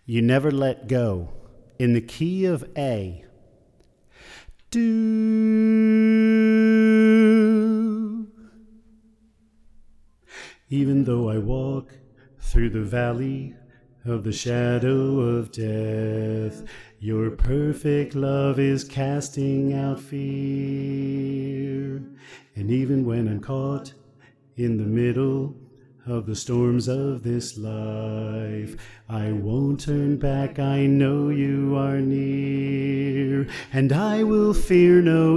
You Never Let Go, in the key of A. Do. Even though I walk through the valley of the shadow of death, your perfect love is casting out fear. And even when I'm caught in the middle of the storms of this life, I won't turn back. I know you are near, and I will fear no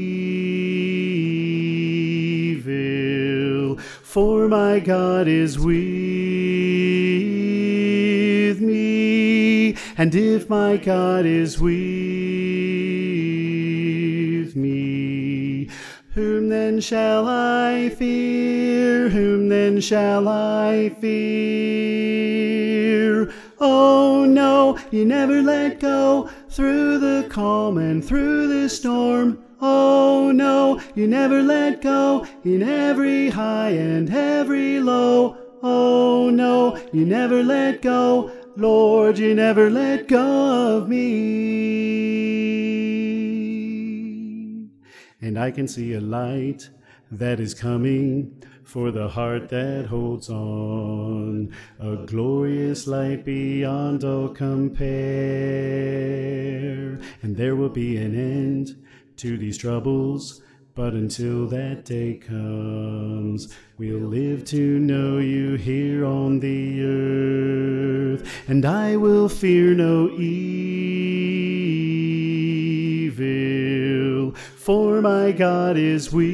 evil, for my God is with me. And if my God is with me, whom then shall I fear? Whom then shall I fear? Oh no, you never let go through the calm and through the storm. Oh no, you never let go in every high and every low. Oh no, you never let go. Lord, you never let go of me. And I can see a light that is coming for the heart that holds on, a glorious light beyond all compare. And there will be an end to these troubles, but until that day comes, we'll live to know you here on the earth. And I will fear no evil, for my God is with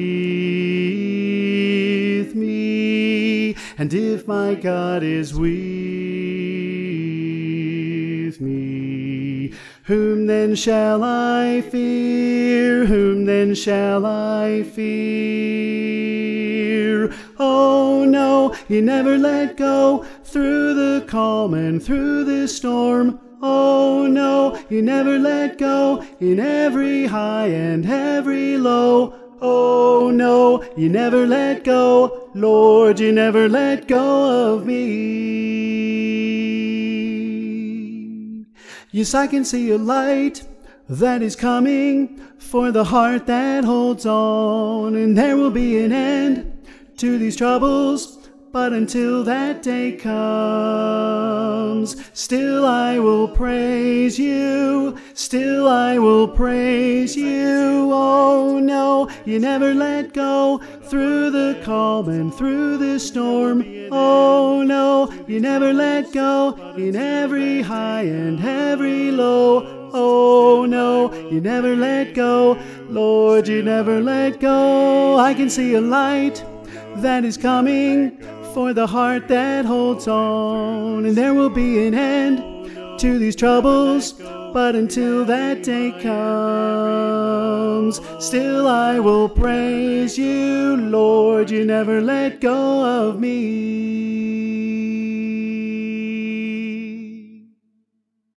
me. And if my God is with me, whom then shall I fear? Whom then shall I fear? Oh no, you never let go through the calm and through the storm. Oh no, you never let go in every high and every low. Oh no, you never let go. Lord, you never let go of me. Yes, I can see a light that is coming for the heart that holds on, and there will be an end to these troubles, but until that day comes, still I will praise you, still I will praise you. Oh no, you never let go through the calm and through the storm. Oh no, you never let go in every high and every low. Oh no, you never let go. Lord, you never let go. I can see a light that is coming for the heart that holds on, and there will be an end to these troubles, but until that day comes, still I will praise you. Lord, you never let go of me.